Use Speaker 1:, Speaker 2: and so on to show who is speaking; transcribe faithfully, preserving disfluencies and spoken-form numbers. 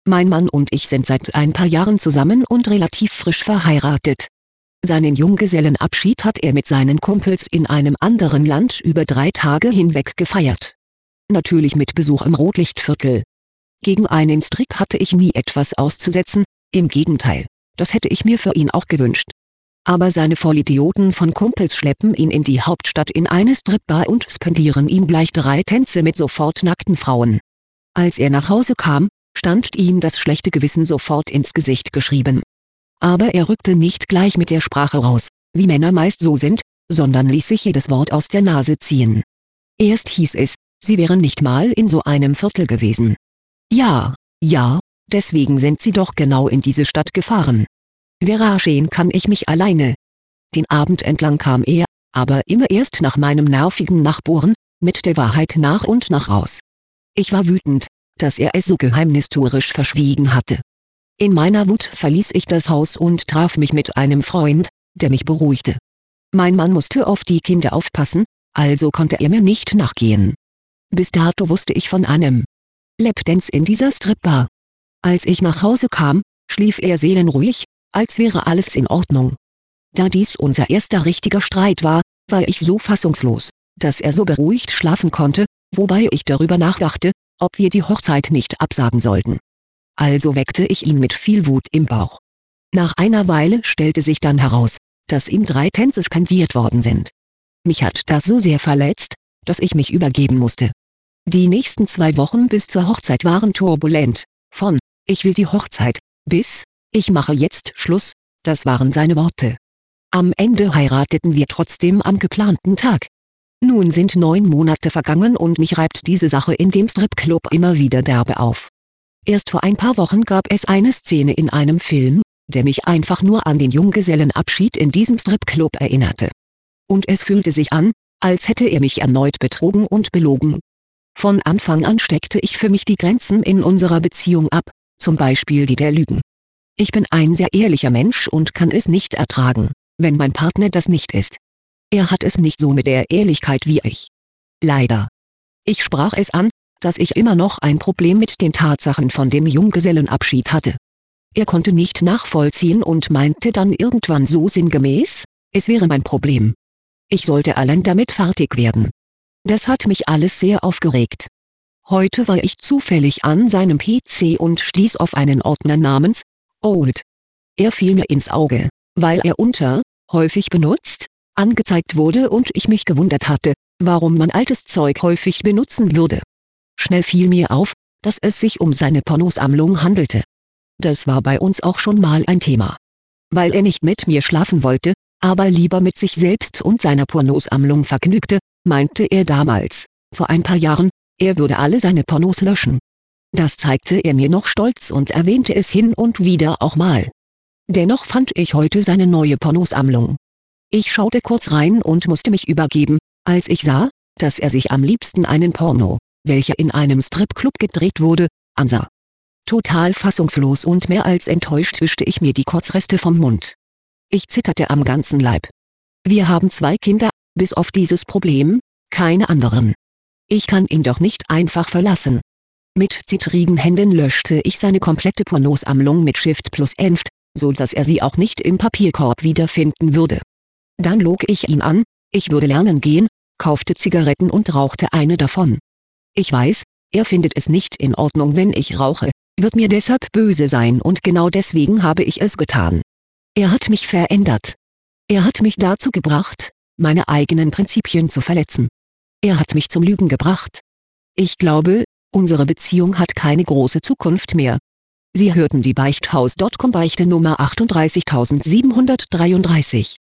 Speaker 1: Mein Mann und ich sind seit ein paar Jahren zusammen und relativ frisch verheiratet. Seinen Junggesellenabschied hat er mit seinen Kumpels in einem anderen Land über drei Tage hinweg gefeiert. Natürlich mit Besuch im Rotlichtviertel. Gegen einen Strip hatte ich nie etwas auszusetzen, im Gegenteil, das hätte ich mir für ihn auch gewünscht. Aber seine Vollidioten von Kumpels schleppen ihn in die Hauptstadt in eine Stripbar und spendieren ihm gleich drei Tänze mit sofort nackten Frauen. Als er nach Hause kam, stand ihm das schlechte Gewissen sofort ins Gesicht geschrieben. Aber er rückte nicht gleich mit der Sprache raus, wie Männer meist so sind, sondern ließ sich jedes Wort aus der Nase ziehen. Erst hieß es, sie wären nicht mal in so einem Viertel gewesen. Ja, ja, deswegen sind sie doch genau in diese Stadt gefahren. Verarsehen kann ich mich alleine. Den Abend entlang kam er, aber immer erst nach meinem nervigen Nachbohren, mit der Wahrheit nach und nach raus. Ich war wütend, dass er es so geheimnistuerisch verschwiegen hatte. In meiner Wut verließ ich das Haus und traf mich mit einem Freund, der mich beruhigte. Mein Mann musste auf die Kinder aufpassen, also konnte er mir nicht nachgehen. Bis dato wusste ich von einem Lapdance in dieser Stripbar. Als ich nach Hause kam, schlief er seelenruhig, als wäre alles in Ordnung. Da dies unser erster richtiger Streit war, war ich so fassungslos, dass er so beruhigt schlafen konnte, wobei ich darüber nachdachte, ob wir die Hochzeit nicht absagen sollten. Also weckte ich ihn mit viel Wut im Bauch. Nach einer Weile stellte sich dann heraus, dass ihm drei Tänze spendiert worden sind. Mich hat das so sehr verletzt, dass ich mich übergeben musste. Die nächsten zwei Wochen bis zur Hochzeit waren turbulent, von »Ich will die Hochzeit« bis »Ich mache jetzt Schluss«, das waren seine Worte. Am Ende heirateten wir trotzdem am geplanten Tag. Nun sind neun Monate vergangen und mich reibt diese Sache in dem Stripclub immer wieder derbe auf. Erst vor ein paar Wochen gab es eine Szene in einem Film, der mich einfach nur an den Junggesellenabschied in diesem Stripclub erinnerte. Und es fühlte sich an, als hätte er mich erneut betrogen und belogen. Von Anfang an steckte ich für mich die Grenzen in unserer Beziehung ab, zum Beispiel die der Lügen. Ich bin ein sehr ehrlicher Mensch und kann es nicht ertragen, wenn mein Partner das nicht ist. Er hat es nicht so mit der Ehrlichkeit wie ich. Leider. Ich sprach es an, dass ich immer noch ein Problem mit den Tatsachen von dem Junggesellenabschied hatte. Er konnte nicht nachvollziehen und meinte dann irgendwann so sinngemäß, es wäre mein Problem. Ich sollte allein damit fertig werden. Das hat mich alles sehr aufgeregt. Heute war ich zufällig an seinem P C und stieß auf einen Ordner namens Old. Er fiel mir ins Auge, weil er unter »häufig benutzt« angezeigt wurde und ich mich gewundert hatte, warum man altes Zeug häufig benutzen würde. Schnell fiel mir auf, dass es sich um seine Pornosammlung handelte. Das war bei uns auch schon mal ein Thema. Weil er nicht mit mir schlafen wollte, aber lieber mit sich selbst und seiner Pornosammlung vergnügte, meinte er damals, vor ein paar Jahren, er würde alle seine Pornos löschen. Das zeigte er mir noch stolz und erwähnte es hin und wieder auch mal. Dennoch fand ich heute seine neue Pornosammlung. Ich schaute kurz rein und musste mich übergeben, als ich sah, dass er sich am liebsten einen Porno, welcher in einem Stripclub gedreht wurde, ansah. Total fassungslos und mehr als enttäuscht wischte ich mir die Kotzreste vom Mund. Ich zitterte am ganzen Leib. Wir haben zwei Kinder, bis auf dieses Problem, keine anderen. Ich kann ihn doch nicht einfach verlassen. Mit zittrigen Händen löschte ich seine komplette Pornosammlung mit Shift plus Enft, so dass er sie auch nicht im Papierkorb wiederfinden würde. Dann log ich ihn an, ich würde lernen gehen, kaufte Zigaretten und rauchte eine davon. Ich weiß, er findet es nicht in Ordnung, wenn ich rauche, wird mir deshalb böse sein und genau deswegen habe ich es getan. Er hat mich verändert. Er hat mich dazu gebracht, meine eigenen Prinzipien zu verletzen. Er hat mich zum Lügen gebracht. Ich glaube, unsere Beziehung hat keine große Zukunft mehr. Sie hörten die Beichthaus Punkt com Beichte Nummer achtunddreißigtausendsiebenhundertdreiunddreißig.